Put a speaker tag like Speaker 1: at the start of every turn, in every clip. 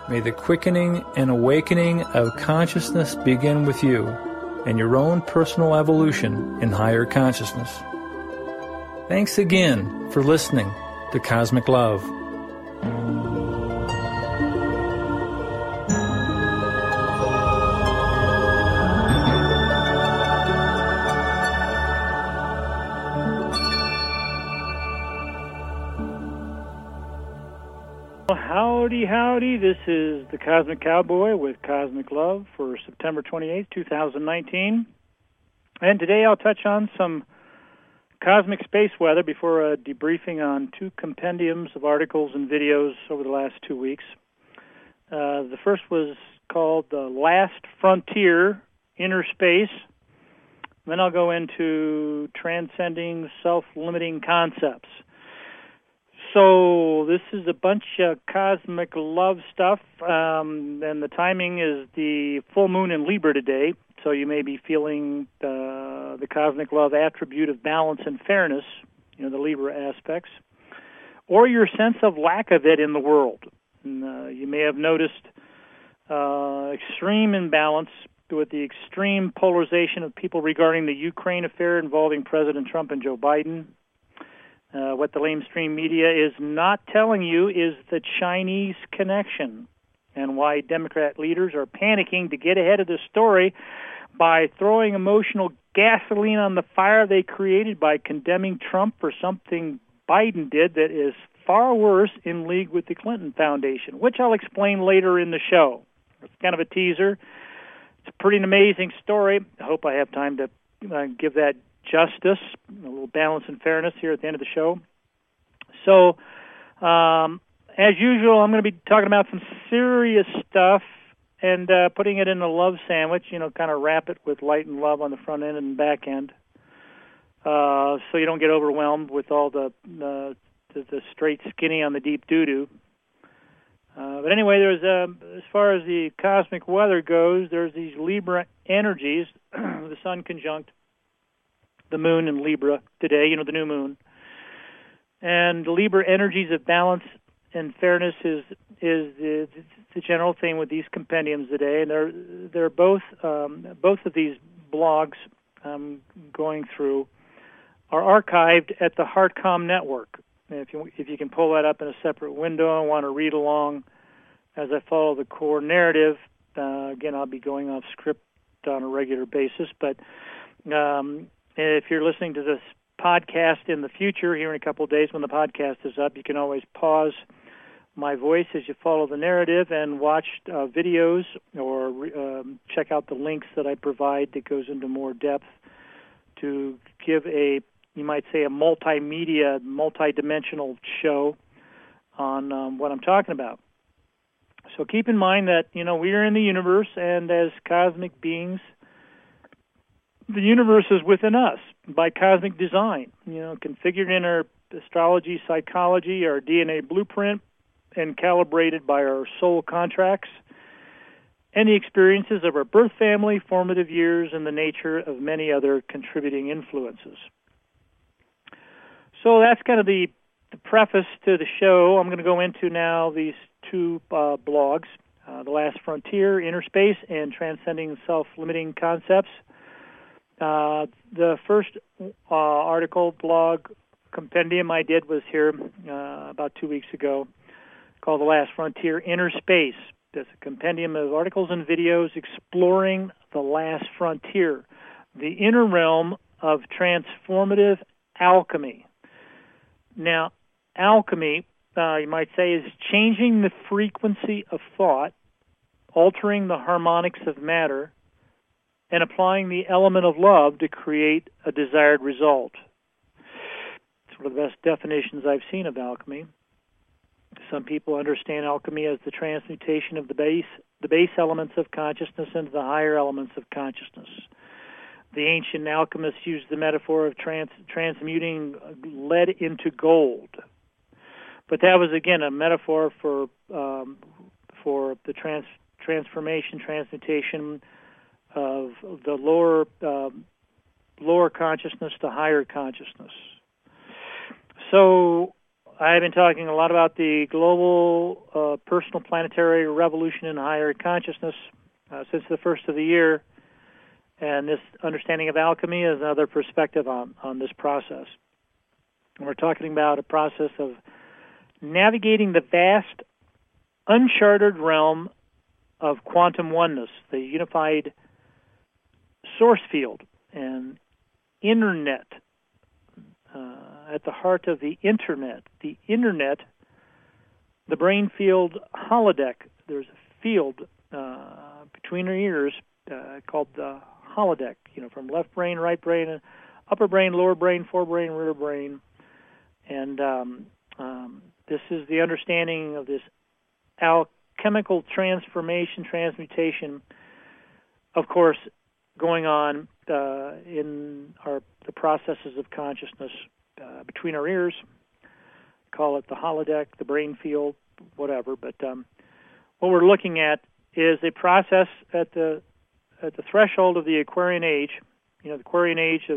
Speaker 1: May the quickening and awakening of consciousness begin with you and your own personal evolution in higher consciousness. Thanks again for listening to Cosmic Love.
Speaker 2: Howdy, howdy. This is the Cosmic Cowboy with Cosmic Love for September 28th, 2019. And today I'll touch on some cosmic space weather before debriefing on two compendiums of articles and videos over the last 2 weeks. The first was called The Last Frontier, Inner Space. Then I'll go into Transcending Self-Limiting Concepts. So this is a bunch of cosmic love stuff, and the timing is the full moon in Libra today, so you may be feeling the cosmic love attribute of balance and fairness, the Libra aspects, or your sense of lack of it in the world. And, you may have noticed extreme imbalance with the extreme polarization of people regarding the Ukraine affair involving President Trump and Joe Biden. What the lamestream media is not telling you is the Chinese connection and why Democrat leaders are panicking to get ahead of the story by throwing emotional gasoline on the fire they created by condemning Trump for something Biden did that is far worse, in league with the Clinton Foundation, which I'll explain later in the show. It's kind of a teaser. It's a pretty amazing story. I hope I have time to give that justice, a little balance and fairness here at the end of the show. So, as usual, I'm going to be talking about some serious stuff and putting it in a love sandwich, kind of wrap it with light and love on the front end and back end, so you don't get overwhelmed with all the straight skinny on the deep doo-doo. But anyway, there's as far as the cosmic weather goes, there's these Libra energies, the Sun conjunct the moon in Libra today, the new moon. And Libra energies of balance and fairness is the general theme with these compendiums today. And they're both of these blogs I'm going through are archived at the HeartCom network. And if you can pull that up in a separate window and want to read along as I follow the core narrative, again, I'll be going off script on a regular basis, but if you're listening to this podcast in the future, here in a couple of days when the podcast is up, you can always pause my voice as you follow the narrative and watch videos or check out the links that I provide that goes into more depth to give you might say, a multimedia, multidimensional show on what I'm talking about. So keep in mind that, we are in the universe, and as cosmic beings, the universe is within us by cosmic design, configured in our astrology, psychology, our DNA blueprint, and calibrated by our soul contracts and the experiences of our birth family, formative years, and the nature of many other contributing influences. So that's kind of the preface to the show. I'm going to go into now these two blogs, The Last Frontier, Inner Space, and Transcending Self-Limiting Concepts. The first article, blog, compendium I did was here about 2 weeks ago, called The Last Frontier, Inner Space. It's a compendium of articles and videos exploring the last frontier, the inner realm of transformative alchemy. Now, alchemy, you might say, is changing the frequency of thought, altering the harmonics of matter, and applying the element of love to create a desired result. It's one of the best definitions I've seen of alchemy. Some people understand alchemy as the transmutation of the base elements of consciousness into the higher elements of consciousness. The ancient alchemists used the metaphor of transmuting lead into gold. But that was, again, a metaphor for the transformation, transmutation of the lower consciousness to higher consciousness. So I've been talking a lot about the global personal planetary revolution in higher consciousness since the first of the year, and this understanding of alchemy is another perspective on this process. And we're talking about a process of navigating the vast, uncharted realm of quantum oneness, the unified source field and internet. At the heart of the internet, the brain field holodeck. There's a field between our ears called the holodeck, from left brain, right brain, upper brain, lower brain, forebrain, rear brain. And this is the understanding of this alchemical transmutation, of course, going on in the processes of consciousness between our ears. Call it the holodeck, the brain field, whatever. But what we're looking at is a process at the threshold of the Aquarian Age, the Aquarian Age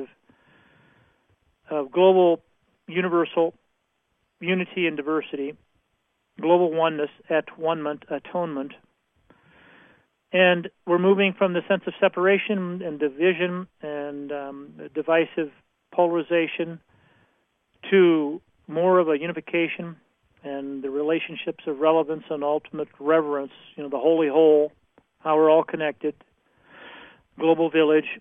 Speaker 2: of global universal unity and diversity, global oneness, atonement. And we're moving from the sense of separation and division and divisive polarization to more of a unification and the relationships of relevance and ultimate reverence, the holy whole, how we're all connected, global village,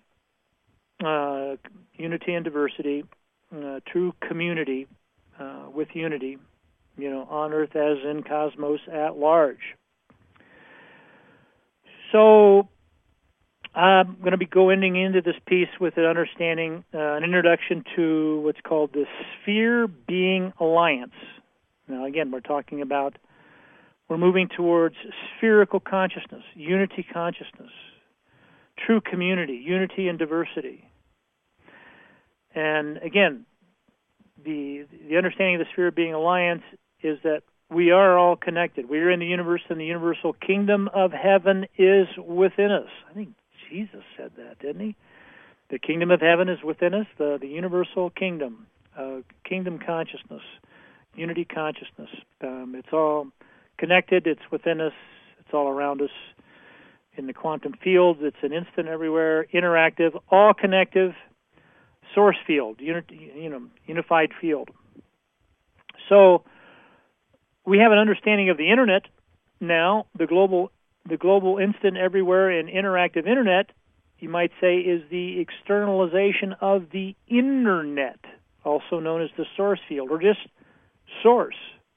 Speaker 2: unity and diversity, true community with unity, on Earth as in cosmos at large. So I'm going to be going into this piece with an understanding, an introduction to what's called the Sphere Being Alliance. Now, again, we're moving towards spherical consciousness, unity consciousness, true community, unity and diversity. And again, the understanding of the Sphere Being Alliance is that we are all connected. We are in the universe, and the universal kingdom of heaven is within us. I think Jesus said that, didn't he? The kingdom of heaven is within us, the universal kingdom, kingdom consciousness, unity consciousness. It's all connected. It's within us. It's all around us. In the quantum field, it's an instant everywhere, interactive, all connective source field, unified field. So we have an understanding of the internet now, the global instant everywhere and interactive internet, you might say, is the externalization of the internet, also known as the source field, or just source.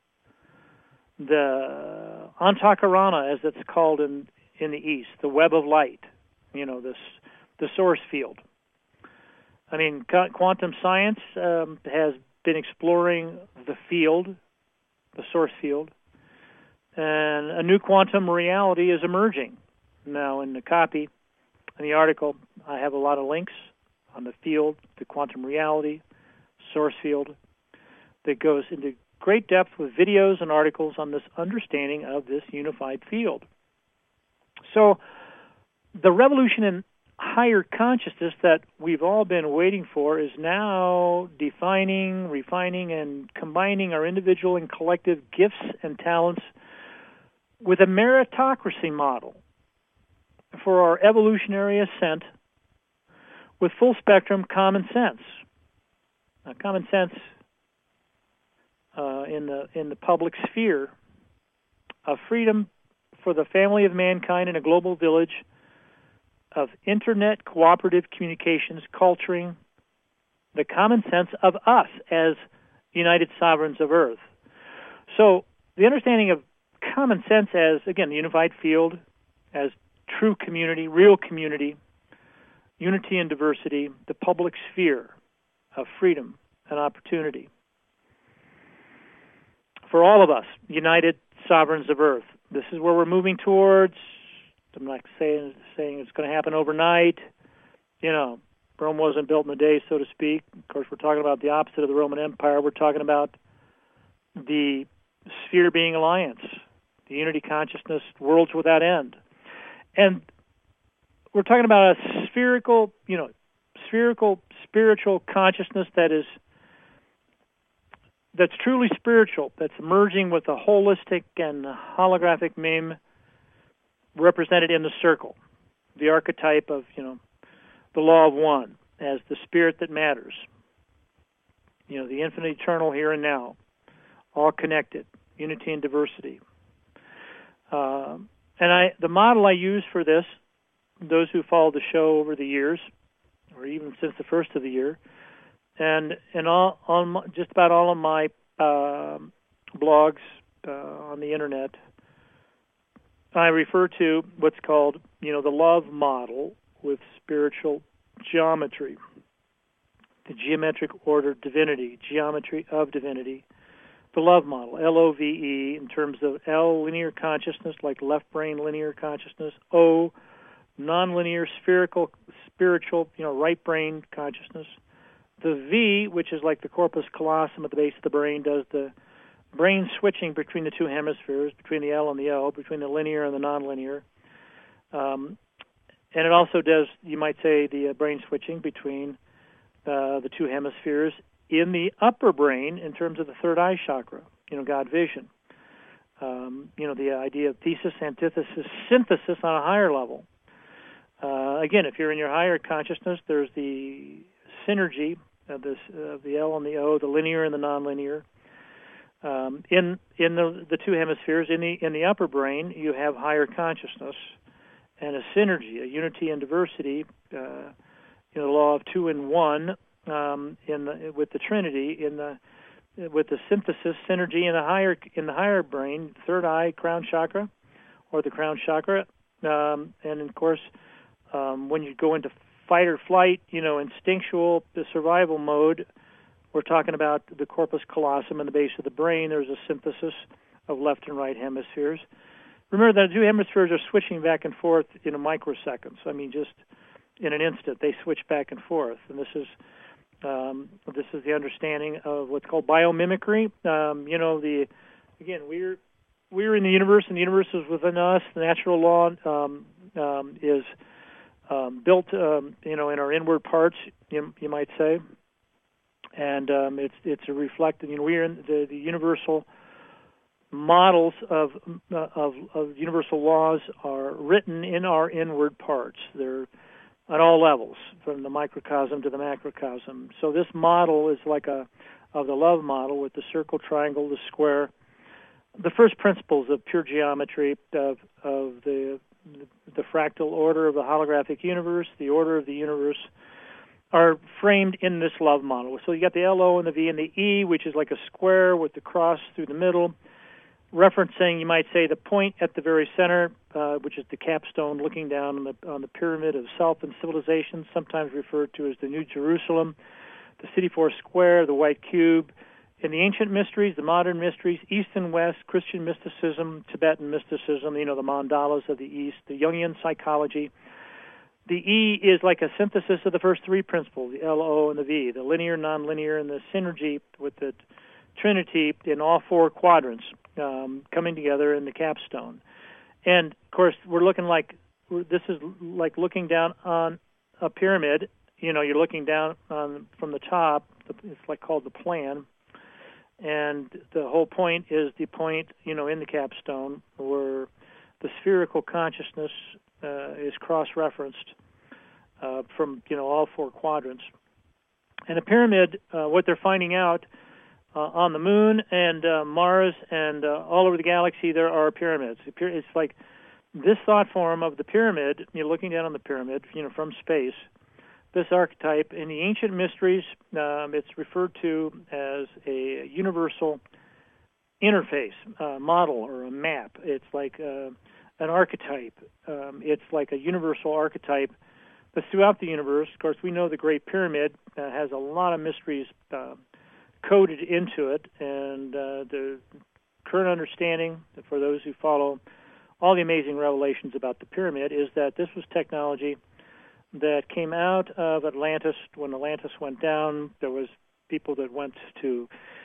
Speaker 2: The Antakarana, as it's called in the East, the web of light, the source field. I mean, quantum science has been exploring the field, the source field, and a new quantum reality is emerging. Now, in the copy, in the article, I have a lot of links on the field, the quantum reality, source field, that goes into great depth with videos and articles on this understanding of this unified field. So, the revolution in higher consciousness that we've all been waiting for is now defining, refining, and combining our individual and collective gifts and talents with a meritocracy model for our evolutionary ascent with full spectrum common sense. Now, common sense in the public sphere of freedom for the family of mankind in a global village of internet cooperative communications, culturing the common sense of us as united sovereigns of Earth. So the understanding of common sense as, again, the unified field, as true community, real community, unity and diversity, the public sphere of freedom and opportunity. For all of us, united sovereigns of Earth. This is where we're moving towards. I'm not saying it's going to happen overnight. Rome wasn't built in a day, so to speak. Of course, we're talking about the opposite of the Roman Empire. We're talking about the Sphere Being Alliance, the unity consciousness, worlds without end. And we're talking about a spherical spiritual consciousness that is that's truly spiritual, that's merging with the holistic and holographic meme represented in the circle, the archetype of, the law of one as the spirit that matters, the infinite eternal here and now, all connected, unity and diversity. And the model I use for this, those who followed the show over the years, or even since the first of the year, and just about all of my blogs on the internet, I refer to what's called, the love model with spiritual geometry, the geometric order divinity, geometry of divinity, the love model, LOVE, in terms of L, linear consciousness, like left brain linear consciousness, O, nonlinear spiritual, right brain consciousness, the V, which is like the corpus callosum at the base of the brain, does the brain switching between the two hemispheres, between the L and the O, between the linear and the nonlinear. And it also does, you might say, the brain switching between the two hemispheres in the upper brain in terms of the third eye chakra, God vision. The idea of thesis, antithesis, synthesis on a higher level. Again, if you're in your higher consciousness, there's the synergy of the L and the O, the linear and the nonlinear. In the two hemispheres, in the upper brain, you have higher consciousness and a synergy, a unity and diversity. The law of two and one with the Trinity with the synthesis synergy in the higher brain, third eye, crown chakra, or the crown chakra, and of course, when you go into fight or flight, instinctual, the survival mode, we're talking about the corpus callosum in the base of the brain. There's a synthesis of left and right hemispheres. Remember that the two hemispheres are switching back and forth in microseconds. Just in an instant, they switch back and forth. And this is the understanding of what's called biomimicry. Again, we're in the universe, and the universe is within us. The natural law is built, in our inward parts, you might say. And it's a reflected. We're in the universal models of universal laws are written in our inward parts. They're at all levels, from the microcosm to the macrocosm. So this model is like of the love model with the circle, triangle, the square. The first principles of pure geometry of the fractal order of the holographic universe, the order of the universe, are framed in this love model. So you got the L, O, and the V, and the E, which is like a square with the cross through the middle, referencing, you might say, the point at the very center, which is the capstone looking down on the pyramid of self and civilization, sometimes referred to as the New Jerusalem, the City Four Square, the White Cube. In the ancient mysteries, the modern mysteries, East and West, Christian mysticism, Tibetan mysticism, the mandalas of the East, the Jungian psychology. The E is like a synthesis of the first three principles, the L, O, and the V, the linear, nonlinear, and the synergy with the Trinity in all four quadrants coming together in the capstone. And, of course, this is like looking down on a pyramid. You're looking down from the top. It's called the plan. And the whole point is the point, in the capstone where the spherical consciousness is cross-referenced from, all four quadrants. And a pyramid, what they're finding out on the moon and Mars and all over the galaxy, there are pyramids. It's like this thought form of the pyramid, you're looking down on the pyramid, from space, this archetype. In the ancient mysteries, it's referred to as a universal interface model or a map. It's like an archetype. It's like a universal archetype that's throughout the universe. Of course, we know the Great Pyramid has a lot of mysteries coded into it, and the current understanding for those who follow all the amazing revelations about the pyramid is that this was technology that came out of Atlantis. When Atlantis went down, there was people that went to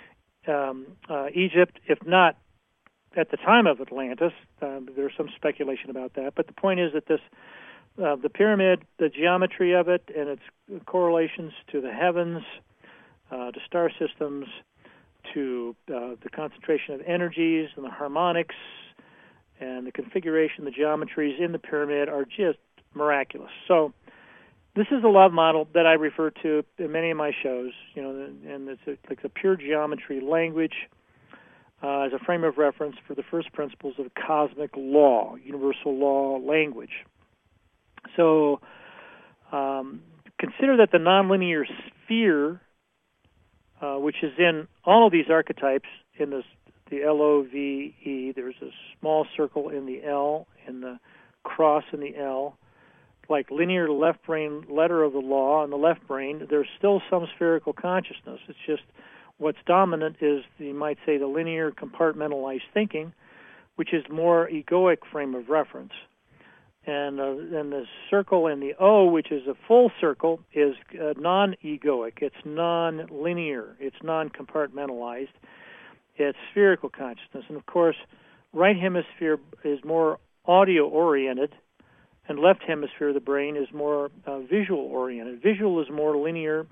Speaker 2: Egypt, if not at the time of Atlantis. There's some speculation about that. But the point is that the pyramid, the geometry of it, and its correlations to the heavens, to star systems, to the concentration of energies and the harmonics and the configuration, the geometries in the pyramid are just miraculous. So this is a love model that I refer to in many of my shows, and it's like a pure geometry language as a frame of reference for the first principles of cosmic law, universal law language. So consider that the nonlinear sphere, which is in all of these archetypes, in the LOVE, there's a small circle in the L and the cross in the L, like linear left brain letter of the law in the left brain. There's still some spherical consciousness. It's just what's dominant is, you might say, the linear compartmentalized thinking, which is more egoic frame of reference. And the circle in the O, which is a full circle, is non-egoic. It's non-linear. It's non-compartmentalized. It's spherical consciousness. And, of course, right hemisphere is more audio-oriented, and left hemisphere of the brain is more visual-oriented. Visual is more linear,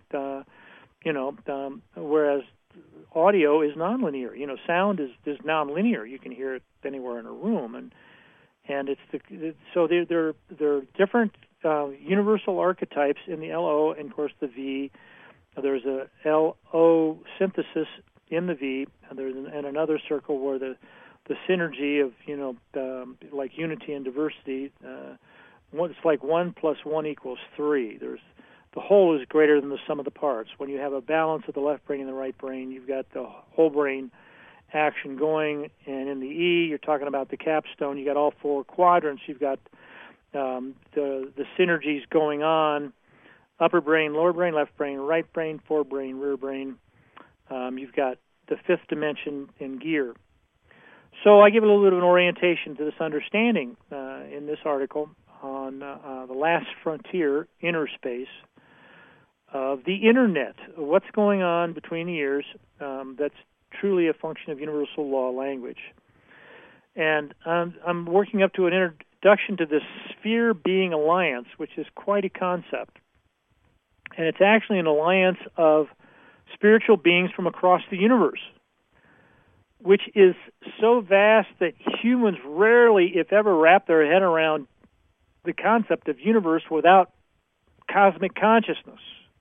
Speaker 2: whereas audio is nonlinear. Sound is nonlinear. You can hear it anywhere in a room, and so there are different universal archetypes in the LO, and of course the V. There's a LO synthesis in the V, and another circle where the synergy of like unity and diversity. It's like 1 + 1 = 3. The whole is greater than the sum of the parts. When you have a balance of the left brain and the right brain, you've got the whole brain action going. And in the E, you're talking about the capstone. You got all four quadrants. You've got the synergies going on: upper brain, lower brain, left brain, right brain, forebrain, rear brain. You've got the fifth dimension in gear. So I give a little bit of an orientation to this understanding in this article on the last frontier, inner space, of the Internet. What's going on between the ears that's truly a function of universal law language. And I'm working up to an introduction to this Sphere Being Alliance, which is quite a concept. And it's actually an alliance of spiritual beings from across the universe, which is so vast that humans rarely, if ever, wrap their head around the concept of universe without cosmic consciousness.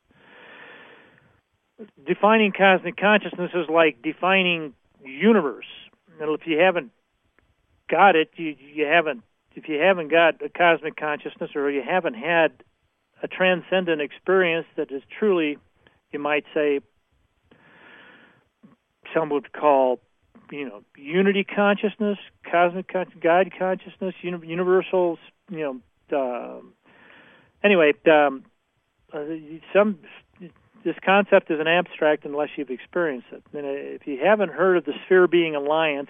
Speaker 2: Defining cosmic consciousness is like defining universe. And if you haven't got it, you haven't. If you haven't got a cosmic consciousness, or you haven't had a transcendent experience that is truly, you might say, some would call, unity consciousness, cosmic God consciousness, universal, this concept is an abstract unless you've experienced it. And if you haven't heard of the Sphere Being Alliance,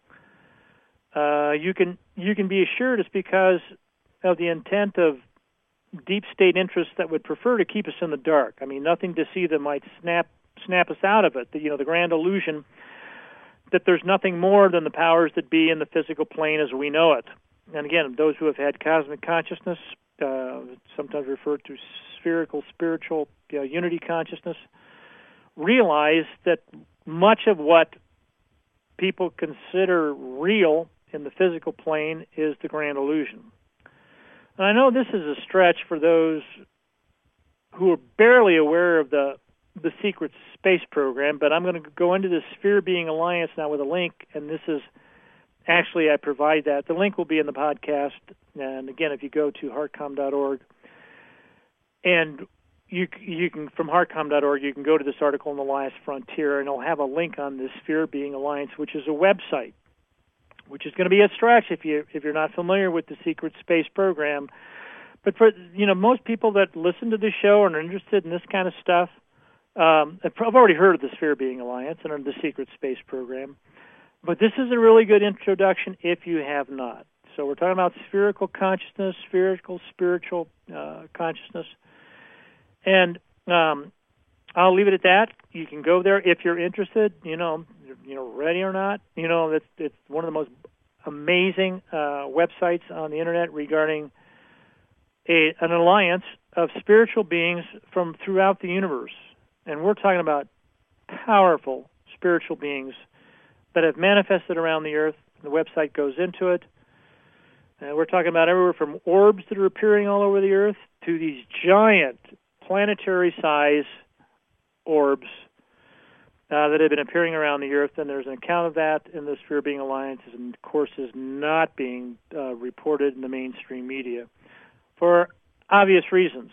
Speaker 2: you can be assured it's because of the intent of deep state interests that would prefer to keep us in the dark. I mean, nothing to see that might snap us out of it. The grand illusion that there's nothing more than the powers that be in the physical plane as we know it. And again, those who have had cosmic consciousness, sometimes referred to spherical, spiritual, unity consciousness, realize that much of what people consider real in the physical plane is the grand illusion. And I know this is a stretch for those who are barely aware of the secret space program, but I'm going to go into the Sphere Being Alliance now with a link, and this is actually, I provide that. The link will be in the podcast, and again, if you go to heartcom.org, and you can, from heartcom.org, you can go to this article on the last frontier, and it'll have a link on this Sphere Being Alliance, which is a website, which is going to be a stretch if you're not familiar with the secret space program. But for most people that listen to this show and are interested in this kind of stuff, I've already heard of the Sphere Being Alliance and the secret space program. But this is a really good introduction if you have not. So we're talking about spherical consciousness, spherical spiritual consciousness. And I'll leave it at that. You can go there if you're interested, ready or not. It's one of the most amazing websites on the Internet regarding an alliance of spiritual beings from throughout the universe. And we're talking about powerful spiritual beings that have manifested around the earth. The website goes into it. We're talking about everywhere from orbs that are appearing all over the earth to these giant planetary-size orbs that have been appearing around the earth, and there's an account of that in the Sphere Being Alliance, and of course is not being reported in the mainstream media for obvious reasons.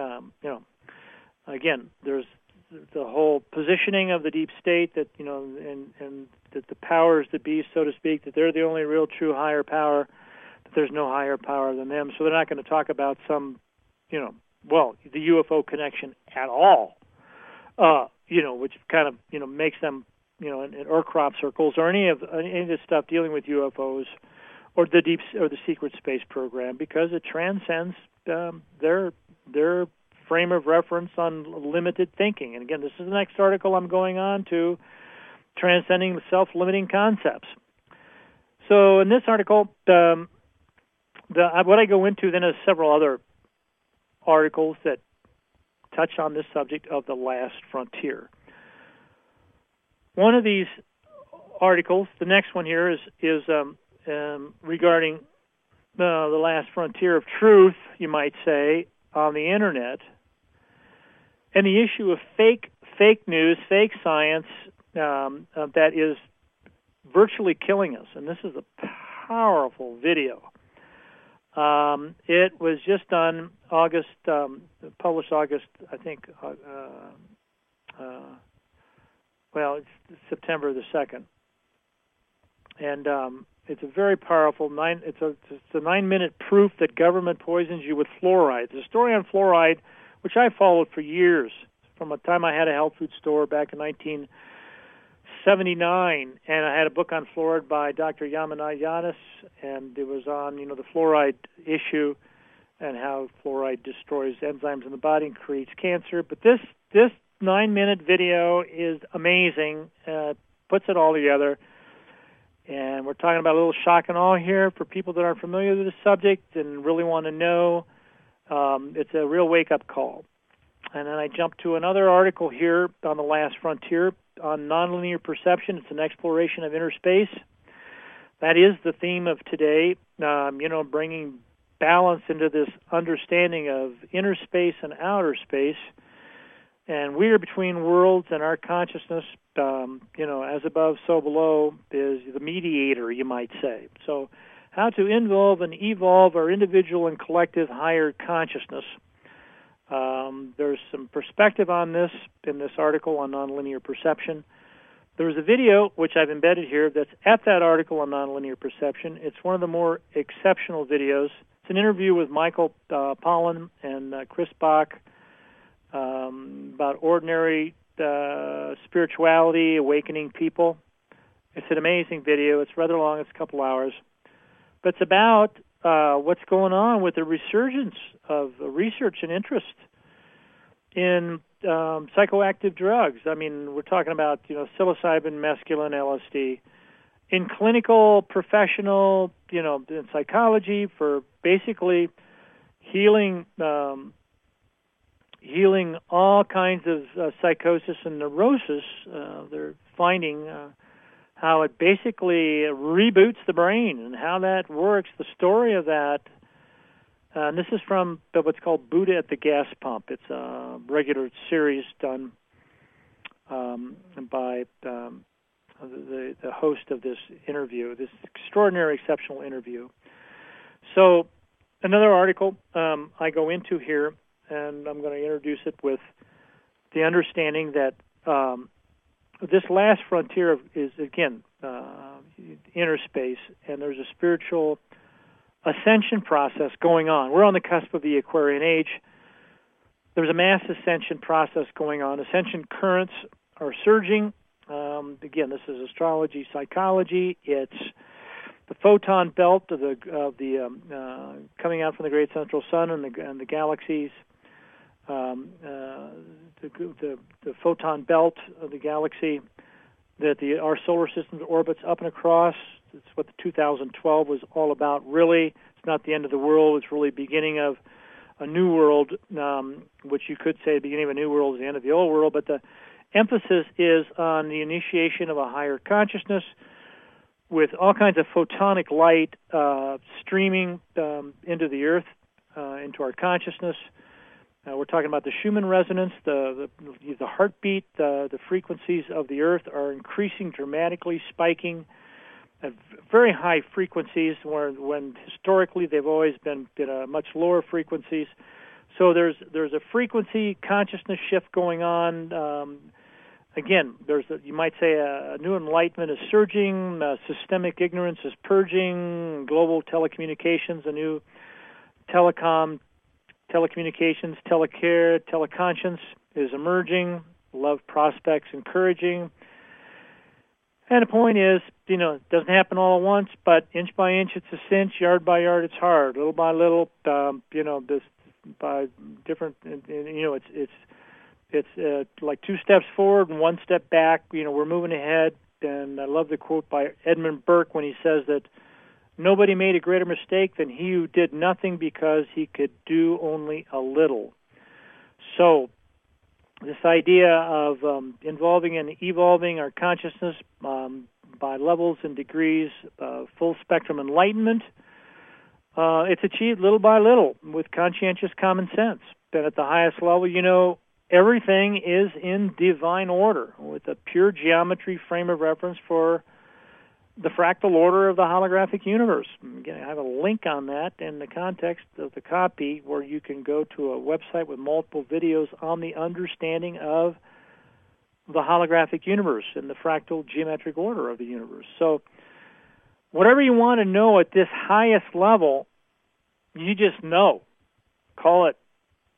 Speaker 2: Again, there's the whole positioning of the deep state that, and that the powers that be, so to speak, that they're the only real true higher power, that there's no higher power than them. So they're not going to talk about some, the UFO connection at all, which kind of, makes them, in crop circles or any of this stuff dealing with UFOs or the secret space program, because it transcends their frame of reference on limited thinking. And again, this is the next article I'm going on to, transcending the self-limiting concepts. So in this article, what I go into then is several other articles that touch on this subject of the last frontier. One of these articles, the next one here, is regarding the last frontier of truth, you might say, on the internet, and the issue of fake news, fake science that is virtually killing us. And this is a powerful video. It was just done published August, I think, it's September the 2nd. And it's a very powerful it's a 9-minute proof that government poisons you with fluoride. It's a story on fluoride, which I followed for years, from the time I had a health food store back in 1979, and I had a book on fluoride by Dr. Yamanayadis, and it was on, the fluoride issue and how fluoride destroys enzymes in the body and creates cancer. But this 9-minute video is amazing, puts it all together. And we're talking about a little shock and awe here for people that aren't familiar with the subject and really want to know. It's a real wake-up call. And then I jump to another article here on the last frontier on nonlinear perception. It's an exploration of inner space. That is the theme of today, bringing balance into this understanding of inner space and outer space. And we are between worlds, and our consciousness, as above, so below, is the mediator, you might say. So how to involve and evolve our individual and collective higher consciousness. There's some perspective on this in this article on nonlinear perception. There's a video, which I've embedded here, that's at that article on nonlinear perception. It's one of the more exceptional videos. It's an interview with Michael Pollan and Chris Bach about ordinary spirituality, awakening people. It's an amazing video. It's rather long. It's a couple hours. But it's about what's going on with the resurgence of research and interest in psychoactive drugs. I mean, we're talking about, psilocybin, mescaline, LSD. In clinical, professional, in psychology for basically healing all kinds of psychosis and neurosis. They're finding how it basically reboots the brain and how that works, the story of that. And this is from what's called Buddha at the Gas Pump. It's a regular series done by the host of this interview, this extraordinary, exceptional interview. So another article I go into here, and I'm going to introduce it with the understanding that this last frontier is, again, inner space, and there's a spiritual ascension process going on. We're on the cusp of the Aquarian Age. There's a mass ascension process going on. Ascension currents are surging. Again, this is astrology, psychology. It's the photon belt of the coming out from the great central sun and the galaxies. The photon belt of the galaxy that our solar system orbits up and across. It's what the 2012 was all about. Really, it's not the end of the world. It's really beginning of a new world, which you could say the beginning of a new world is the end of the old world. But the emphasis is on the initiation of a higher consciousness with all kinds of photonic light streaming into the earth, into our consciousness. We're talking about the Schumann resonance, the heartbeat, the frequencies of the earth are increasing dramatically, spiking at very high frequencies, when historically they've always been at much lower frequencies. So there's a frequency consciousness shift going on. Again, you might say a new enlightenment is surging, systemic ignorance is purging, global telecommunications, a new telecommunications, telecare, teleconscience is emerging, love prospects encouraging. And the point is, it doesn't happen all at once, but inch by inch it's a cinch, yard by yard it's hard, little by little, this by different, it's like 2 steps forward and 1 step back. We're moving ahead. And I love the quote by Edmund Burke when he says that nobody made a greater mistake than he who did nothing because he could do only a little. So this idea of involving and evolving our consciousness by levels and degrees of full spectrum enlightenment, it's achieved little by little with conscientious common sense. Then at the highest level, everything is in divine order with a pure geometry frame of reference for the fractal order of the holographic universe. Again, I have a link on that in the context of the copy where you can go to a website with multiple videos on the understanding of the holographic universe and the fractal geometric order of the universe. So whatever you want to know at this highest level, you just know. Call it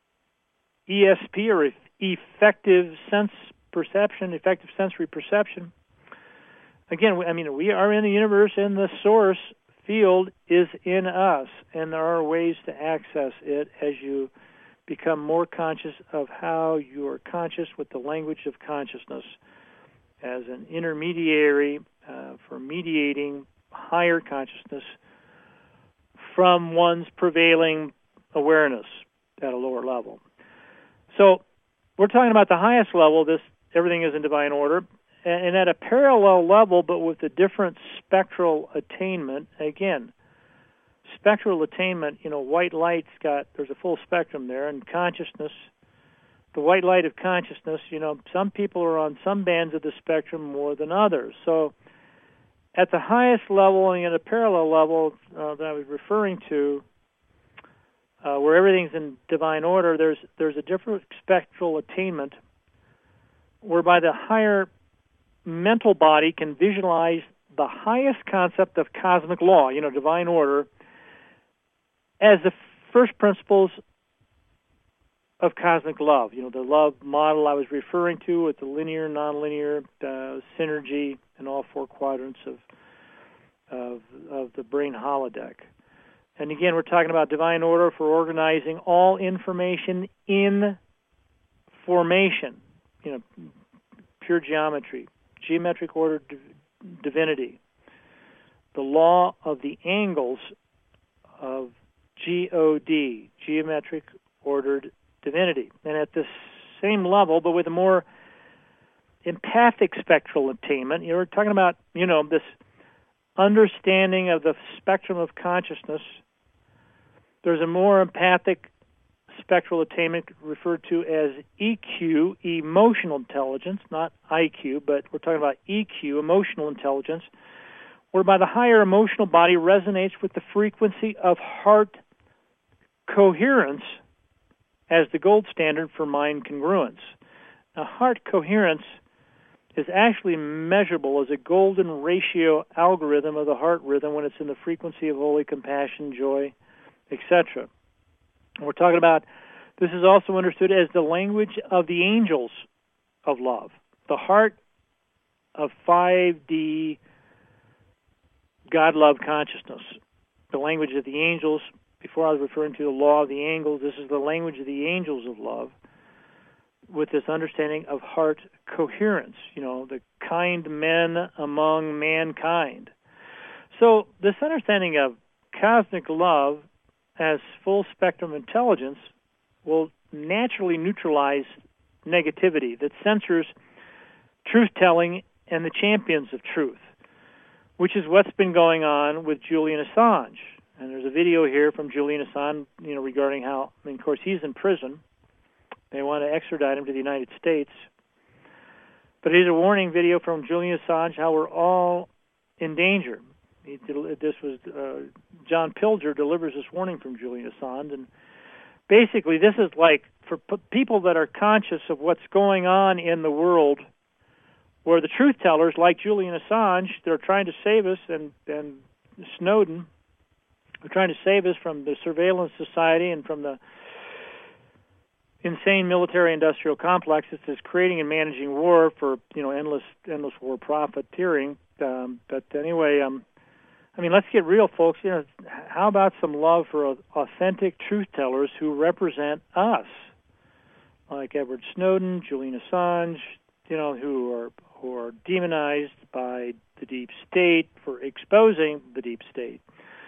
Speaker 2: ESP or effective sense perception, effective sensory perception. Again, we are in the universe, and the source field is in us, and there are ways to access it as you become more conscious of how you are conscious with the language of consciousness as an intermediary for mediating higher consciousness from one's prevailing awareness at a lower level. So we're talking about the highest level, everything is in divine order, and at a parallel level, but with a different spectral attainment. Again, spectral attainment, white light's there's a full spectrum there, and consciousness, the white light of consciousness, some people are on some bands of the spectrum more than others. So at the highest level and at a parallel level that I was referring to, where everything's in divine order, there's a different spectral attainment whereby the higher mental body can visualize the highest concept of cosmic law, divine order, as the first principles of cosmic love. The love model I was referring to with the linear, nonlinear, synergy in all 4 quadrants of the brain holodeck. And again, we're talking about divine order for organizing all information in formation, pure geometry, geometric order divinity, the law of the angles of GOD, geometric ordered divinity. And at the same level, but with a more empathic spectral attainment, we're talking about, this understanding of the spectrum of consciousness. There's a more empathic spectral attainment referred to as EQ, emotional intelligence, not IQ, but we're talking about EQ, emotional intelligence, whereby the higher emotional body resonates with the frequency of heart coherence as the gold standard for mind congruence. Now, heart coherence is actually measurable as a golden ratio algorithm of the heart rhythm when it's in the frequency of holy compassion, joy, etc. We're talking about, this is also understood as the language of the angels of love, the heart of 5D God-love consciousness, the language of the angels. Before I was referring to the law of the angels, this is the language of the angels of love with this understanding of heart coherence, the kind men among mankind. So this understanding of cosmic love as full spectrum intelligence will naturally neutralize negativity that censors truth-telling and the champions of truth, which is what's been going on with Julian Assange. And there's a video here from Julian Assange, regarding how, of course, he's in prison. They want to extradite him to the United States. But here's a warning video from Julian Assange, how we're all in danger. John Pilger delivers this warning from Julian Assange, and basically this is like for people that are conscious of what's going on in the world, where the truth tellers like Julian Assange, they're trying to save us, and Snowden, are trying to save us from the surveillance society and from the insane military-industrial complex that's creating and managing war for endless war profiteering. But anyway, let's get real, folks. How about some love for authentic truth tellers who represent us, like Edward Snowden, Julian Assange, who are demonized by the deep state for exposing the deep state.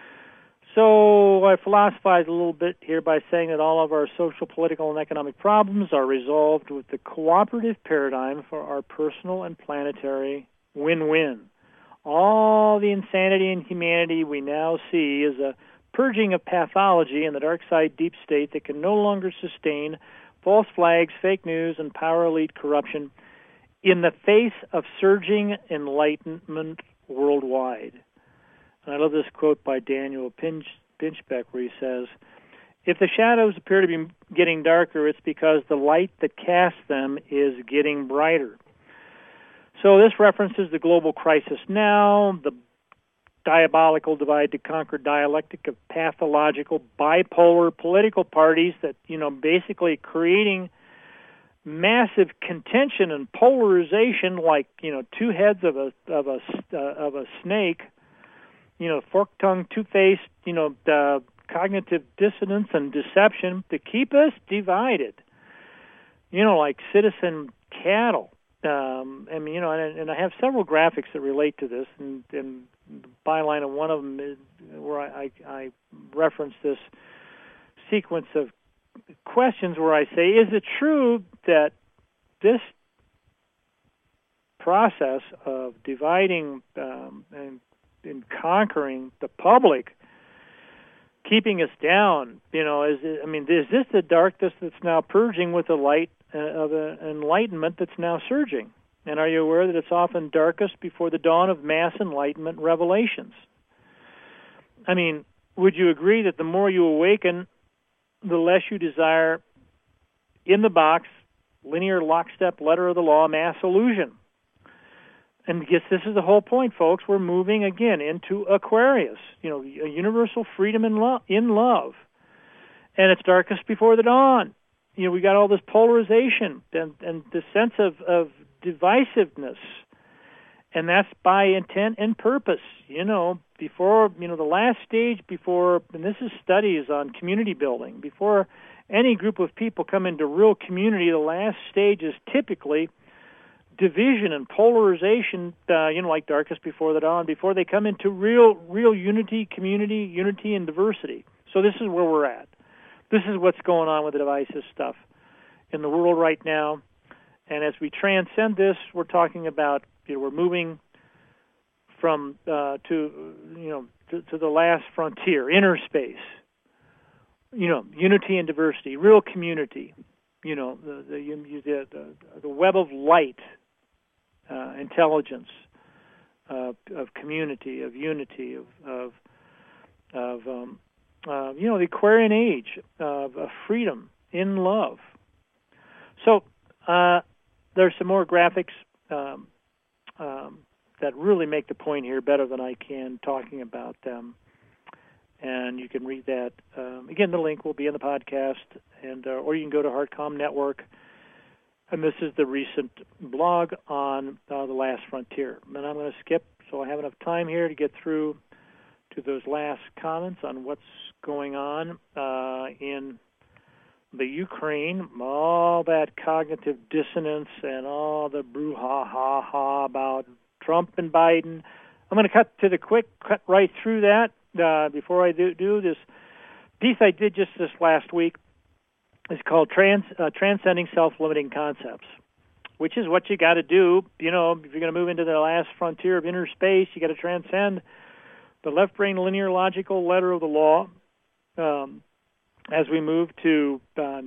Speaker 2: So I philosophize a little bit here by saying that all of our social, political, and economic problems are resolved with the cooperative paradigm for our personal and planetary win-win. All the insanity in humanity we now see is a purging of pathology in the dark side deep state that can no longer sustain false flags, fake news, and power elite corruption in the face of surging enlightenment worldwide. And I love this quote by Daniel Pinchbeck, where he says, "If the shadows appear to be getting darker, it's because the light that casts them is getting brighter." So this references the global crisis now, the diabolical divide-to-conquer dialectic of pathological bipolar political parties that, basically creating massive contention and polarization like, two heads of a snake, fork-tongued, two-faced, cognitive dissonance and deception to keep us divided, like citizen cattle. And I have several graphics that relate to this, and the byline of one of them is where I reference this sequence of questions where I say, is it true that this process of dividing and conquering the public, keeping us down, is this the darkness that's now purging with the light of enlightenment that's now surging? And are you aware that it's often darkest before the dawn of mass enlightenment revelations? Would you agree that the more you awaken, the less you desire in the box, linear lockstep letter of the law, mass illusion? And I guess this is the whole point, folks. We're moving again into Aquarius, a universal freedom in love. And it's darkest before the dawn. We got all this polarization and the sense of divisiveness. And that's by intent and purpose. Before, the last stage before, and this is studies on community building, before any group of people come into real community, the last stage is typically division and polarization, like darkest before the dawn, before they come into real unity, community, unity, and diversity. So this is where we're at. This is what's going on with the divisive stuff in the world right now. And as we transcend this, we're talking about, we're moving from to the last frontier, inner space. Unity and diversity, real community. The web of light, intelligence, of community, of unity, of the Aquarian age of freedom in love. So there's some more graphics that really make the point here better than I can talking about them. And you can read that. Again, the link will be in the podcast, and or you can go to HeartCom Network. And this is the recent blog on the last frontier. And I'm going to skip, so I have enough time here to get through to those last comments on what's going on in the Ukraine, all that cognitive dissonance and all the brouhaha about Trump and Biden. I'm going to cut right through that before I do this piece I did just this last week. It's called Transcending Self-Limiting Concepts. which is what you got to do. You know, if you're going to move into the last frontier of inner space, you got to transcend the left brain linear logical letter of the law as we move to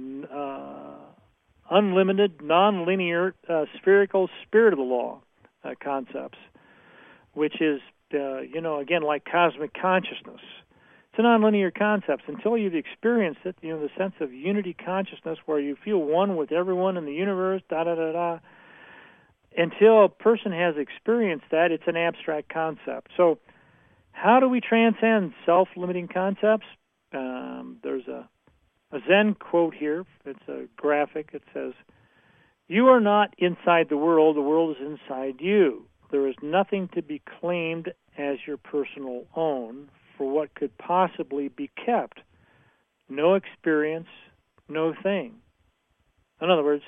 Speaker 2: unlimited, non-linear, spherical spirit of the law concepts, which is, again, like cosmic consciousness. It's a nonlinear concept. Until you've experienced it, the sense of unity consciousness where you feel one with everyone in the universe, until a person has experienced that, it's an abstract concept. So how do we transcend self-limiting concepts? There's a Zen quote here. It's a graphic. It says, "You are not inside the world is inside you. There is nothing to be claimed as your personal own for what could possibly be kept. No experience, no thing." In other words,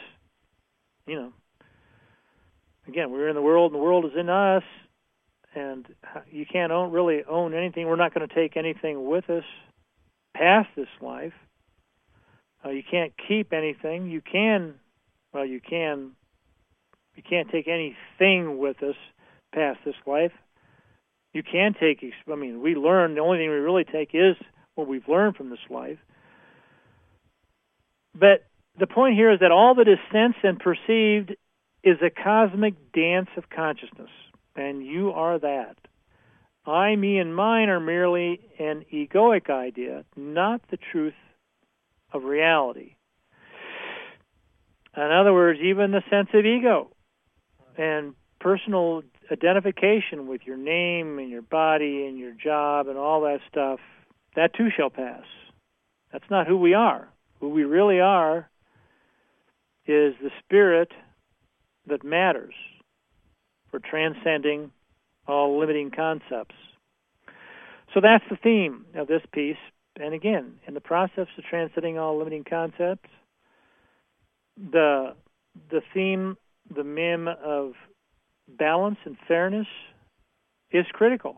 Speaker 2: again, we're in the world and the world is in us, and you can't really own anything. We're not going to take anything with us past this life. You can't keep anything. You can't take anything with us past this life. You can take, we learn, the only thing we really take is what we've learned from this life. But the point here is that all that is sensed and perceived is a cosmic dance of consciousness, and you are that. I, me, and mine are merely an egoic idea, not the truth of reality. In other words, even the sense of ego and personal identification with your name and your body and your job and all that stuff, that too shall pass. That's not who we are. Who we really are is the spirit that matters for transcending all limiting concepts. So that's the theme of this piece. And again, in the process of transcending all limiting concepts, the theme, the meme of balance and fairness is critical.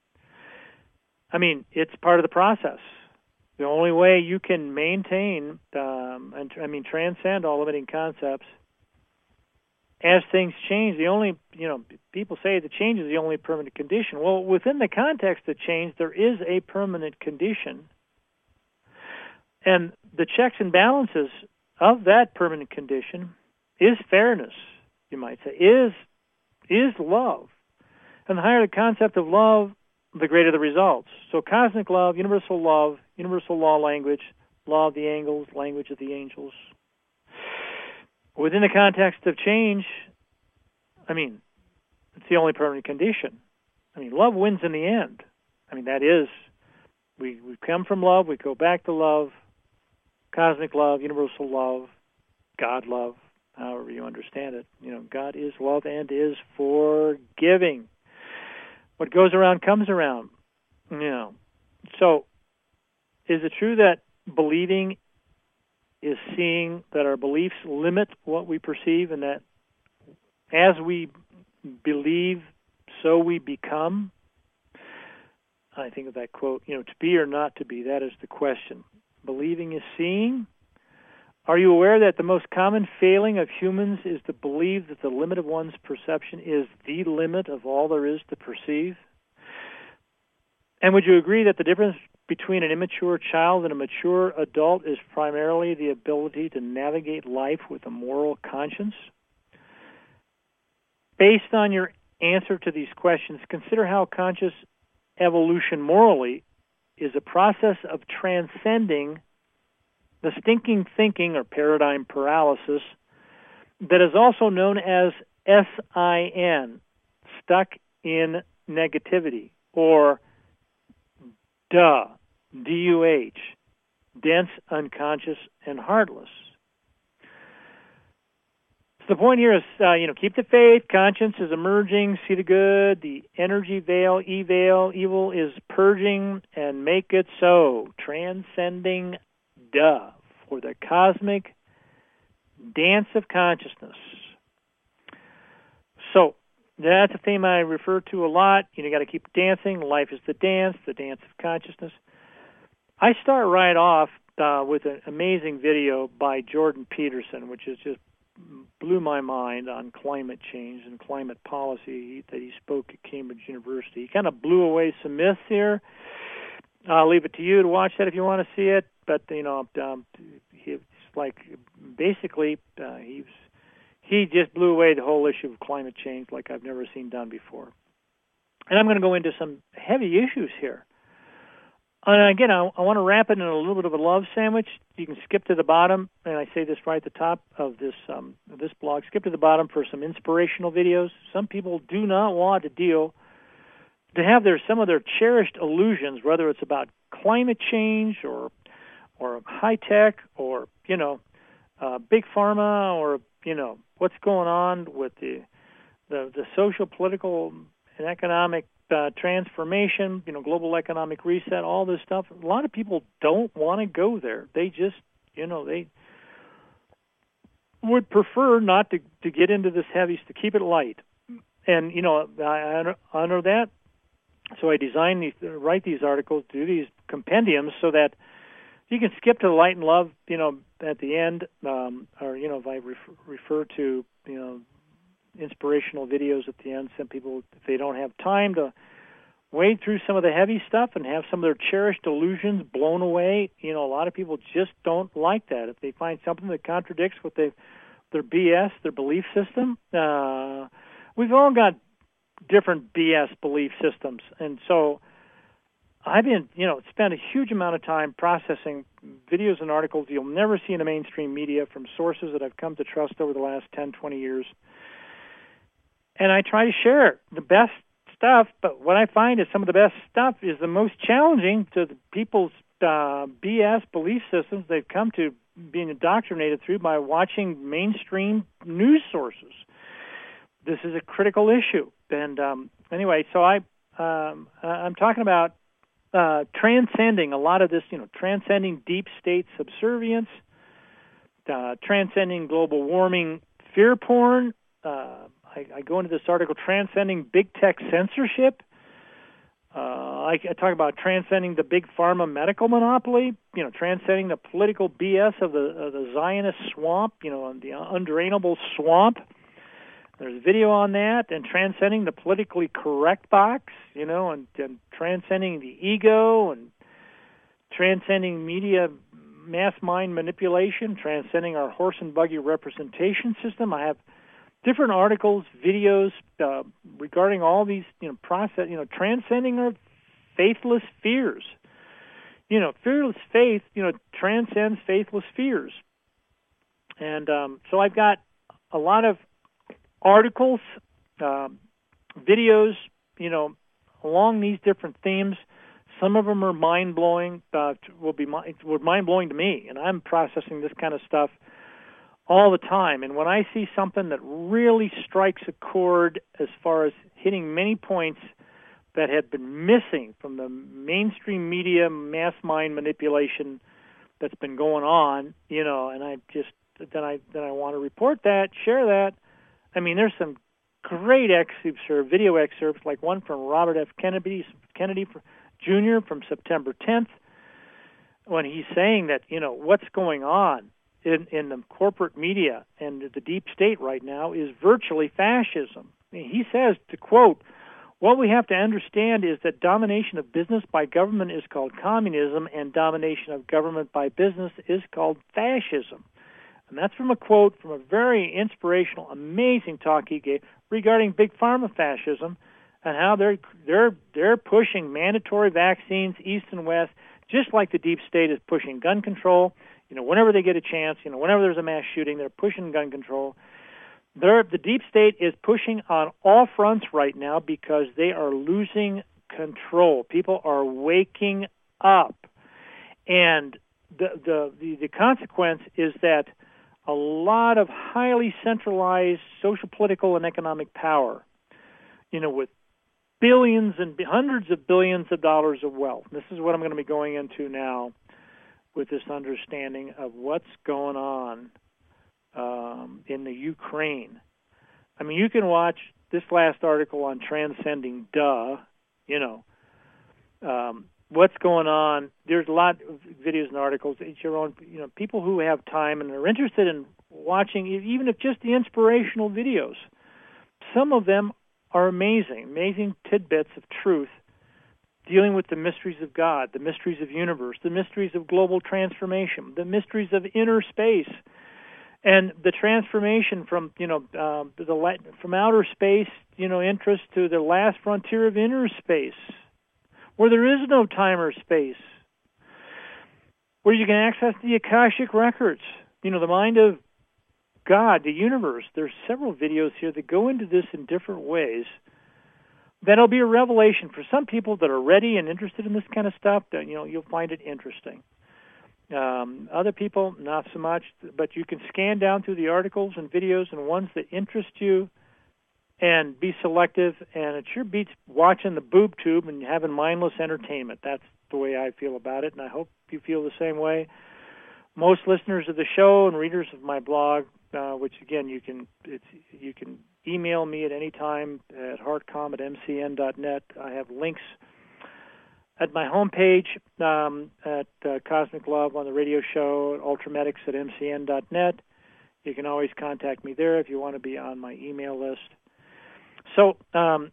Speaker 2: It's part of the process. The only way you can maintain transcend all limiting concepts as things change. People say the change is the only permanent condition. Well, within the context of change, there is a permanent condition. And the checks and balances of that permanent condition is fairness, you might say, is love. And the higher the concept of love, the greater the results. So cosmic love, universal law language, law of the angels, language of the angels. Within the context of change, it's the only permanent condition. Love wins in the end. That is, we come from love, we go back to love, cosmic love, universal love, God love, however you understand it. God is love and is forgiving. What goes around comes around. So is it true that believing is seeing that our beliefs limit what we perceive, and that as we believe, so we become? I think of that quote, to be or not to be, that is the question. Believing is seeing. Are you aware that the most common failing of humans is to believe that the limit of one's perception is the limit of all there is to perceive? And would you agree that the difference between an immature child and a mature adult is primarily the ability to navigate life with a moral conscience? Based on your answer to these questions, consider how conscious evolution morally is a process of transcending the stinking thinking or paradigm paralysis that is also known as SIN, stuck in negativity, or DUH, D-U-H, dense, unconscious, and heartless. So the point here is, keep the faith, conscience is emerging, see the good, the energy veil, evil is purging, and make it so, transcending DUH, for the cosmic dance of consciousness. So that's a theme I refer to a lot. You got to keep dancing. Life is the dance of consciousness. I start right off with an amazing video by Jordan Peterson, which is just blew my mind on climate change and climate policy that he spoke at Cambridge University. He kind of blew away some myths here. I'll leave it to you to watch that if you want to see it. But he's like basically he just blew away the whole issue of climate change like I've never seen done before. And I'm going to go into some heavy issues here. And again, I want to wrap it in a little bit of a love sandwich. You can skip to the bottom, and I say this right at the top of this blog. Skip to the bottom for some inspirational videos. Some people do not want to have some of their cherished illusions, whether it's about climate change or high tech or big pharma or what's going on with the social, political, and economic transformation, global economic reset, all this stuff. A lot of people don't want to go there. They just, they would prefer not to get into this heavy, to keep it light. And, I honor that. So I write these articles, do these compendiums so that you can skip to the light and love, at the end, or, if I refer to, inspirational videos at the end. Some people, if they don't have time to wade through some of the heavy stuff and have some of their cherished illusions blown away, a lot of people just don't like that. If they find something that contradicts what their BS, their belief system, we've all got different BS belief systems. And so I've been, spent a huge amount of time processing videos and articles you'll never see in the mainstream media from sources that I've come to trust over the last 10, 20 years. And I try to share the best stuff, but what I find is some of the best stuff is the most challenging to the people's BS belief systems they've come to being indoctrinated through by watching mainstream news sources. This is a critical issue. And anyway, so I'm talking about transcending a lot of this, transcending deep state subservience, transcending global warming fear porn. I go into this article, transcending big tech censorship. I talk about transcending the big pharma medical monopoly, transcending the political BS of the Zionist swamp, the undrainable swamp. There's a video on that, and transcending the politically correct box, and transcending the ego, and transcending media mass mind manipulation, transcending our horse and buggy representation system. I have different articles, videos regarding all these, transcending our faithless fears. Fearless faith, transcends faithless fears. And so I've got a lot of articles, videos, along these different themes. Some of them are mind-blowing, were mind-blowing to me, and I'm processing this kind of stuff all the time. And when I see something that really strikes a chord as far as hitting many points that had been missing from the mainstream media mass mind manipulation that's been going on, and I just then I want to report that, share that. I mean, there's some great excerpts or video excerpts, like one from Robert F. Kennedy Jr. from September 10th, when he's saying that, what's going on in the corporate media and the deep state right now is virtually fascism. He says, to quote, "What we have to understand is that domination of business by government is called communism, and domination of government by business is called fascism." And that's from a quote from a very inspirational, amazing talk he gave regarding big pharma fascism and how they're pushing mandatory vaccines east and west, just like the deep state is pushing gun control. Whenever they get a chance, whenever there's a mass shooting, they're pushing gun control. The deep state is pushing on all fronts right now because they are losing control. People are waking up, and the consequence is that a lot of highly centralized social, political, and economic power, with billions and hundreds of billions of dollars of wealth. This is what I'm going to be going into now, with this understanding of what's going on in the Ukraine. I mean, you can watch this last article on transcending what's going on. There's a lot of videos and articles. It's your own, people who have time and are interested in watching, even if just the inspirational videos. Some of them are amazing tidbits of truth dealing with the mysteries of God, the mysteries of universe, the mysteries of global transformation, the mysteries of inner space, and the transformation from from outer space interest to the last frontier of inner space, where there is no time or space, where you can access the Akashic records, the mind of God, the universe. There's several videos here that go into this in different ways. That'll be a revelation for some people that are ready and interested in this kind of stuff. That you'll find it interesting. Other people, not so much. But you can scan down through the articles and videos and ones that interest you, and be selective. And it sure beats watching the boob tube and having mindless entertainment. That's the way I feel about it, and I hope you feel the same way. Most listeners of the show and readers of my blog, which again you can email me at any time at heartcom@mcn.net. I have links at my homepage at Cosmic Love on the radio show, ultramedics@mcn.net. You can always contact me there if you want to be on my email list. So I'm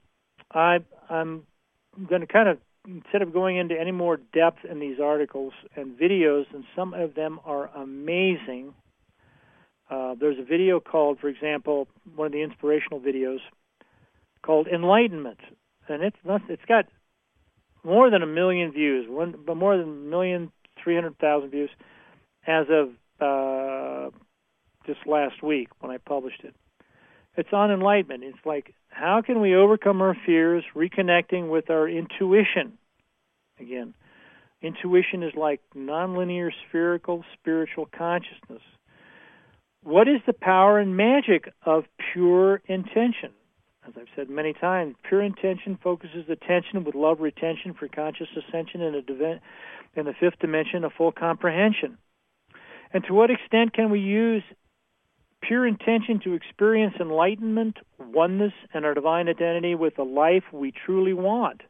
Speaker 2: going to kind of, instead of going into any more depth in these articles and videos, and some of them are amazing. There's a video called, for example, one of the inspirational videos called Enlightenment, and it's got more than 1 million views, but more than 1,300,000 views as of just last week when I published it. It's on enlightenment. It's like, how can we overcome our fears, reconnecting with our intuition? Again, intuition is like nonlinear, spherical, spiritual consciousness. What is the power and magic of pure intention? As I've said many times, pure intention focuses attention with love retention for conscious ascension in the fifth dimension of full comprehension. And to what extent can we use pure intention to experience enlightenment, oneness, and our divine identity with the life we truly want?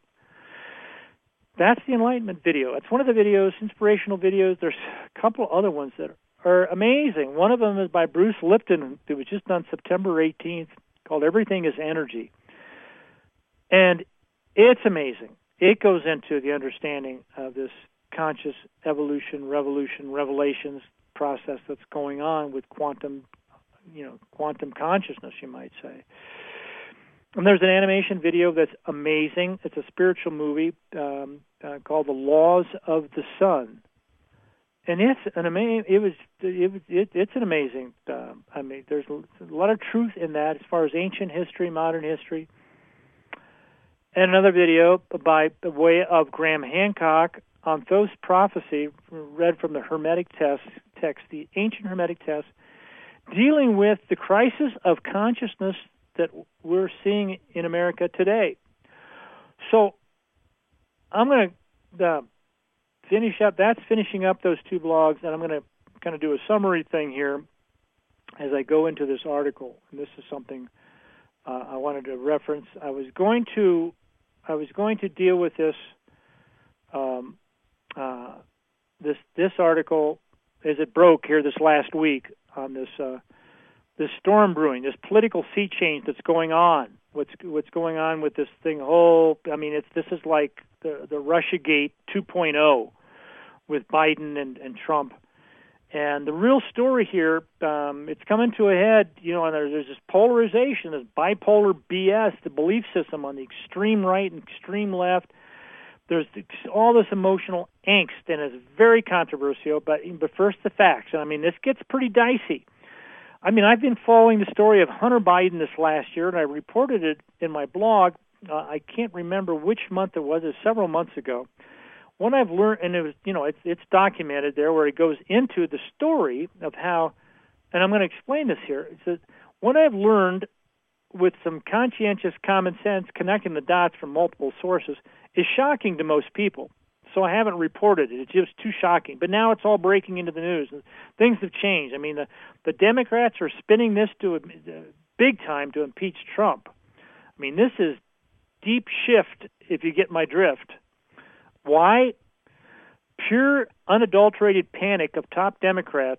Speaker 2: That's the enlightenment video. It's one of the videos, inspirational videos. There's a couple other ones that are amazing. One of them is by Bruce Lipton. It was just on September 18th, called Everything is Energy. And it's amazing. It goes into the understanding of this conscious evolution, revolution, revelations process that's going on with quantum consciousness, you might say. And there's an animation video that's amazing. It's a spiritual movie called The Laws of the Sun. And it's an amazing. It's an amazing. There's a lot of truth in that as far as ancient history, modern history. And another video by the way of Graham Hancock on Thoth's prophecy, read from the Hermetic text, the ancient Hermetic text, dealing with the crisis of consciousness that we're seeing in America today. So I'm going to finish up. That's finishing up those two blogs, and I'm going to kind of do a summary thing here as I go into this article. And this is something I wanted to reference. I was going to deal with this this article as it broke here this last week on this storm brewing, this political sea change that's going on. What's going on with this thing? This is like the Russiagate 2.0 with Biden and Trump. And the real story here, it's coming to a head, and there's this polarization, this bipolar BS, the belief system on the extreme right and extreme left. There's all this emotional angst, and it's very controversial. But first, the facts. And this gets pretty dicey. I've been following the story of Hunter Biden this last year, and I reported it in my blog. I can't remember which month it was. It was several months ago. What I've learned, and it was, it's documented there, where it goes into the story of how, and I'm going to explain this here. It says, what I've learned with some conscientious common sense, connecting the dots from multiple sources, is shocking to most people. So I haven't reported it. It's just too shocking. But now it's all breaking into the news. Things have changed. The Democrats are spinning this to a big time to impeach Trump. This is deep shift, if you get my drift. Why? Pure, unadulterated panic of top Democrats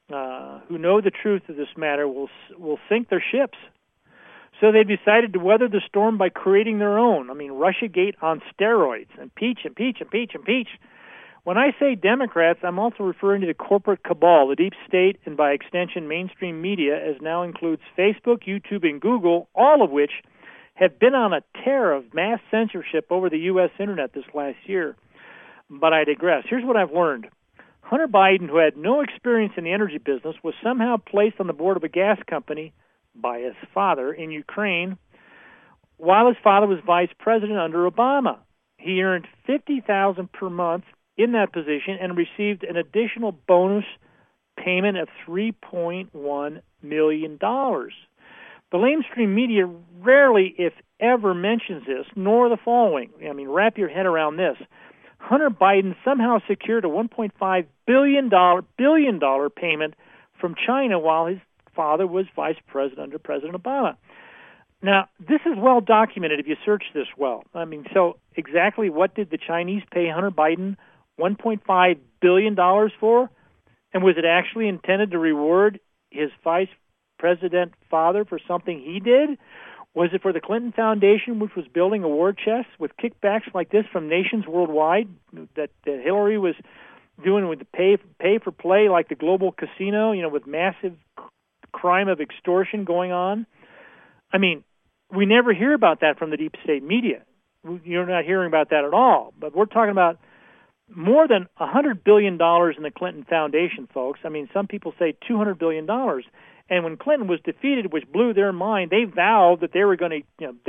Speaker 2: who know the truth of this matter will sink their ships. So they decided to weather the storm by creating their own. I mean, Russiagate on steroids. Impeach, impeach, impeach, impeach. When I say Democrats, I'm also referring to the corporate cabal, the deep state, and by extension, mainstream media, as now includes Facebook, YouTube, and Google, all of which have been on a tear of mass censorship over the U.S. Internet this last year. But I digress. Here's what I've learned. Hunter Biden, who had no experience in the energy business, was somehow placed on the board of a gas company by his father in Ukraine, while his father was vice president under Obama. He earned $50,000 per month in that position and received an additional bonus payment of $3.1 million. The lamestream media rarely, if ever, mentions this, nor the following. I mean, wrap your head around this. Hunter Biden somehow secured a $1.5 billion payment from China while his father was vice president under President Obama. Now, this is well documented if you search this well. I mean, so exactly what did the Chinese pay Hunter Biden $1.5 billion for? And was it actually intended to reward his vice president father for something he did? Was it for the Clinton Foundation, which was building a war chest with kickbacks like this from nations worldwide that Hillary was doing with the pay for play, like the global casino, with massive crime of extortion going on? I mean, we never hear about that from the deep state media. You're not hearing about that at all. But we're talking about more than $100 billion in the Clinton Foundation, folks. I mean, some people say $200 billion. And when Clinton was defeated, which blew their mind, they vowed that they were going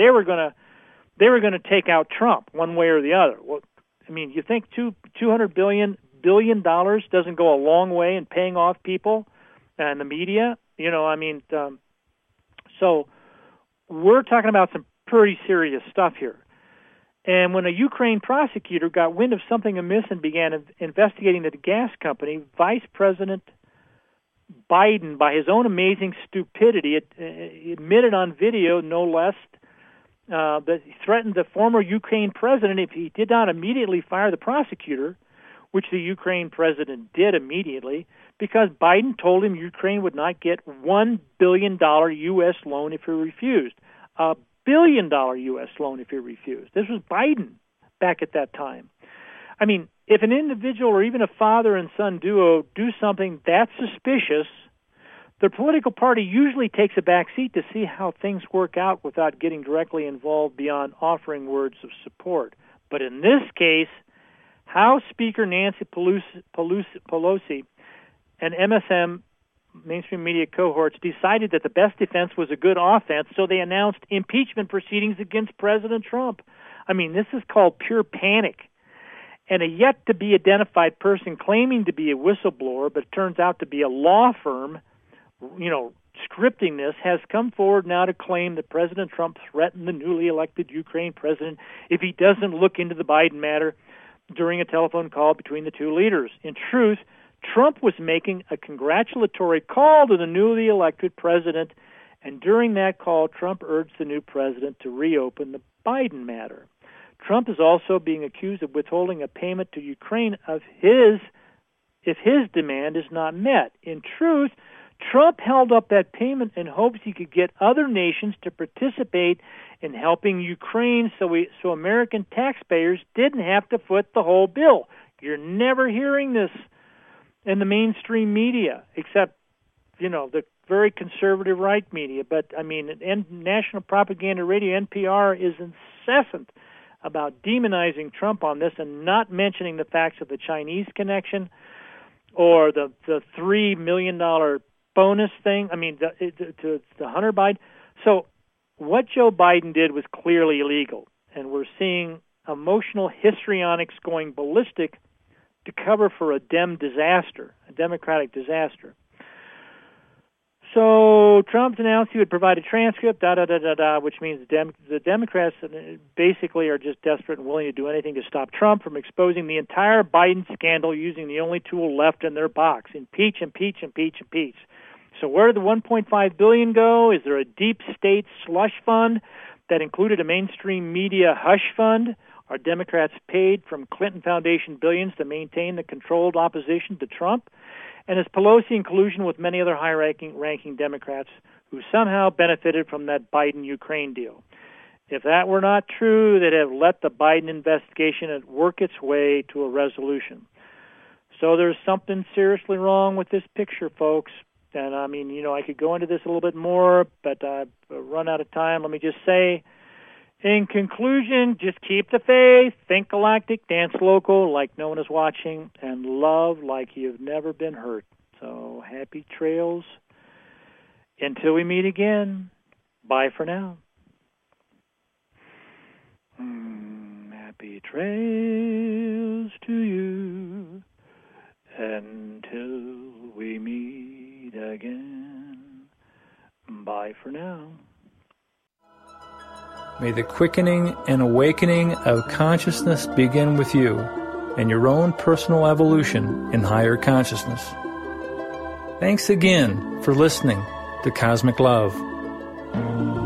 Speaker 2: to take out Trump one way or the other. Well, I mean, you think $200 billion doesn't go a long way in paying off people and the media? So we're talking about some pretty serious stuff here. And when a Ukraine prosecutor got wind of something amiss and began investigating the gas company, Vice President Biden, by his own amazing stupidity, admitted on video, no less, that he threatened the former Ukraine president if he did not immediately fire the prosecutor, which the Ukraine president did immediately, because Biden told him Ukraine would not get $1 billion U.S. loan if he refused. $1 billion U.S. loan if he refused. This was Biden back at that time. I mean, if an individual or even a father and son duo do something that's suspicious, their political party usually takes a back seat to see how things work out without getting directly involved beyond offering words of support. But in this case, House Speaker Nancy Pelosi and MSM, mainstream media cohorts, decided that the best defense was a good offense, so they announced impeachment proceedings against President Trump. I mean, this is called pure panic. And a yet-to-be-identified person claiming to be a whistleblower, but turns out to be a law firm, scripting this, has come forward now to claim that President Trump threatened the newly elected Ukraine president if he doesn't look into the Biden matter during a telephone call between the two leaders. In truth, Trump was making a congratulatory call to the newly elected president, and during that call, Trump urged the new president to reopen the Biden matter. Trump is also being accused of withholding a payment to Ukraine if his demand is not met. In truth, Trump held up that payment in hopes he could get other nations to participate in helping Ukraine so American taxpayers didn't have to foot the whole bill. You're never hearing this in the mainstream media, except, the very conservative right media. But, I mean, National Propaganda Radio, NPR, is incessant about demonizing Trump on this and not mentioning the facts of the Chinese connection or the $3 million bonus thing. I mean, to Hunter Biden. So what Joe Biden did was clearly illegal, and we're seeing emotional histrionics going ballistic to cover for a Democratic disaster. So Trump announced he would provide a transcript, which means the Democrats basically are just desperate and willing to do anything to stop Trump from exposing the entire Biden scandal using the only tool left in their box: impeach, impeach, impeach, impeach. So where did the $1.5 billion go? Is there a deep state slush fund that included a mainstream media hush fund? Are Democrats paid from Clinton Foundation billions to maintain the controlled opposition to Trump? and is Pelosi in collusion with many other high-ranking Democrats who somehow benefited from that Biden-Ukraine deal? If that were not true, they'd have let the Biden investigation work its way to a resolution. So there's something seriously wrong with this picture, folks. And I mean, I could go into this a little bit more, but I've run out of time. Let me just say, in conclusion, just keep the faith, think galactic, dance local like no one is watching, and love like you've never been hurt. So happy trails. Until we meet again, bye for now. Happy trails to you until we meet again. Bye for now.
Speaker 1: May the quickening and awakening of consciousness begin with you and your own personal evolution in higher consciousness. Thanks again for listening to Cosmic Love.